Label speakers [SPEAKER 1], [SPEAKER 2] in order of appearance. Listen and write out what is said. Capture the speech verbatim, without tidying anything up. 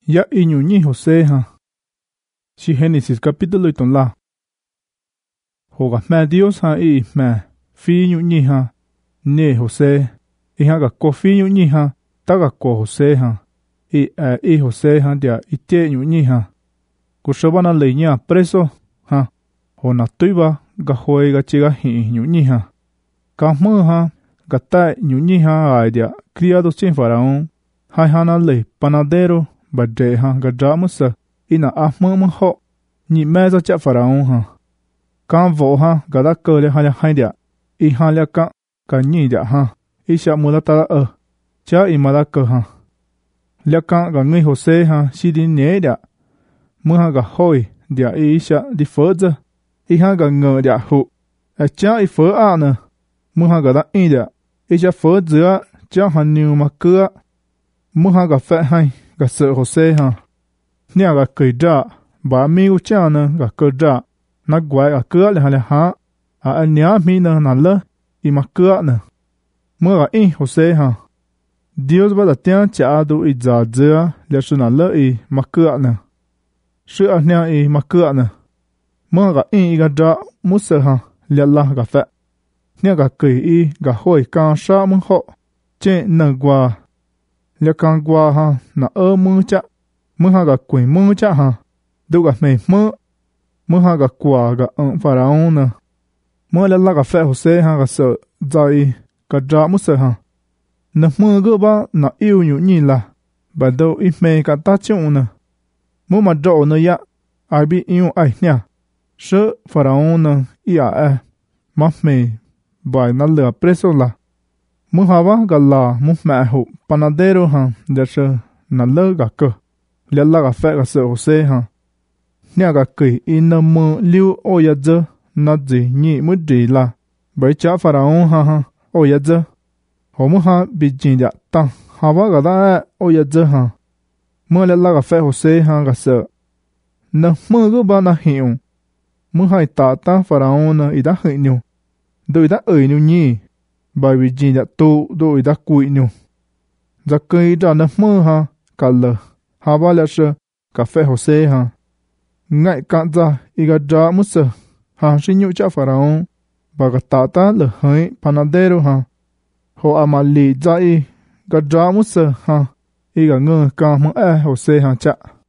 [SPEAKER 1] Ya iñuñi José ha. Si Génesis capítulo iton la. Hoga me Dios ha i me fi ñuñi ha. Ne José. I ha ga ko fi ñuñi ha. Ta ga ko José ha. I a i José ha dia i te ñuñi ha. Kushabana le ña preso ha. Ho na tuiba ga hoi ga chiga hi ñuñi ha. Ka mu ha ga ta ñuñi ha ai dia criado sin faraón. Hai hana le panadero ba de ha ga dra musa ina a mu mu ho ni me za cha faraón ha. Kan vo ha ga da ko le ha ya hai dia i ha le ka ka ni dia ha i sha mu la ta e cha i ma la ko ha le ka ga ngi José ha si di ne dia mu ha ga hoi dia i sha di fo za i ha ga ngo dia hu a cha i fo a na mu ha ga da i dia i sha fo za cha ha niu ma ko mu ha ga fa hai ga sợ José ha nia ga cười ra ba mi u cha na ga cười ra na gwai a cửa le ha le ha a ania mi na na le i ma cửa na mu ga i José ha Dios va da tian cha do i za za le su na le i ma cửa na su a nia i ma cửa na mu ga i ga da mu se ha le la ga fa nia ga cười i ga hoi ka sha mu ho che na gwa le kan gwa ha na ơ mu cha mu ha ga quỷ mu cha ha du ga me mu mu ha ga kwa ga un faraón na mu le la ga fa José ha ga sợ dai ga dra mu se ha na mu go ba na iu nyu ni la ba do i me ka ta chu na mu ma do na ya ai bi iu ai nya sho faraón na i a e ma me ba na le preso la mu ha ba ga la mu ma ho panadero ha de sho na le ga ko le la ga fa ga sợ José ha nia ga kei i na mu liu o ya ze na zi ni mu di la bai cha faraón ha ha o ya ze ho mu ha bi jin ya ta ha ba ga da o ya ze ha mu le la ga fa José ha ga sợ na mu go ba na hiu mu hai ta ta faraón na i da hi nyu do i da oi nyu ni bai bi jin ya tu do i da kui nyu za kei da na mu ha ka le ha ba la sha ka fa José ha ngại cạn ra i ga dra mu se ha shi nyu cha faraón ba ga ta ta le hai panadero ha ho amali za i ga dra mu se ha i ga ngơ ka mu e José ha cha